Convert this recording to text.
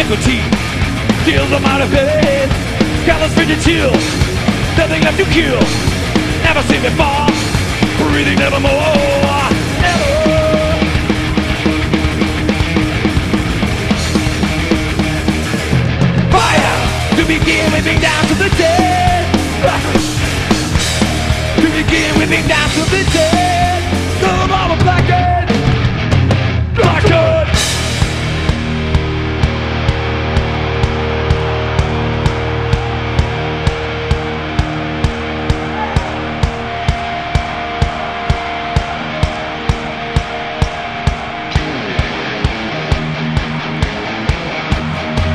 equity. Deals them out of bed. Callous frigid chill. Nothing left to kill. Never seen before. Breathing nevermore.